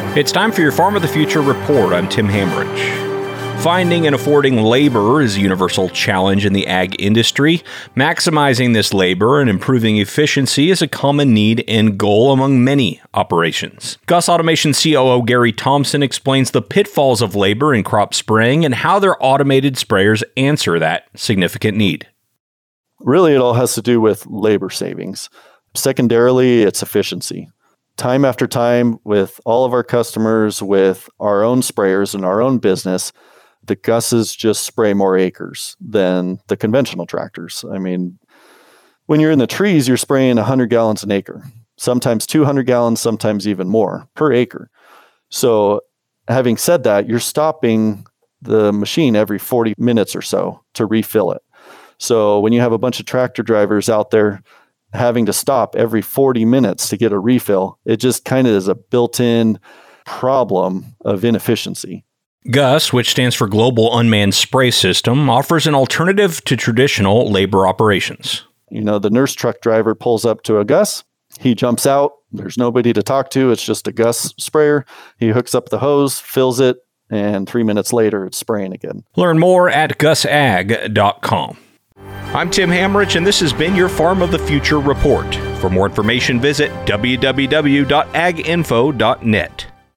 It's time for your Farm of the Future report. I'm Tim Hamrich. Finding and affording labor is a universal challenge in the ag industry. Maximizing this labor and improving efficiency is a common need and goal among many operations. Gus Automation COO Gary Thompson explains the pitfalls of labor in crop spraying and how their automated sprayers answer that significant need. Really, it all has to do with labor savings. Secondarily, it's efficiency. Time after time, with all of our customers, with our own sprayers and our own business, the Gus's just spray more acres than the conventional tractors. I mean, when you're in the trees, you're spraying 100 gallons an acre, sometimes 200 gallons, sometimes even more per acre. So having said that, you're stopping the machine every 40 minutes or so to refill it. So when you have a bunch of tractor drivers out there having to stop every 40 minutes to get a refill, it just kind of is a built-in problem of inefficiency. GUS, which stands for Global Unmanned Spray System, offers an alternative to traditional labor operations. You know, the nurse truck driver pulls up to a GUS, he jumps out, there's nobody to talk to, it's just a GUS sprayer. He hooks up the hose, fills it, and 3 minutes later, it's spraying again. Learn more at gusag.com. I'm Tim Hamrich, and this has been your Farm of the Future report. For more information, visit www.aginfo.net.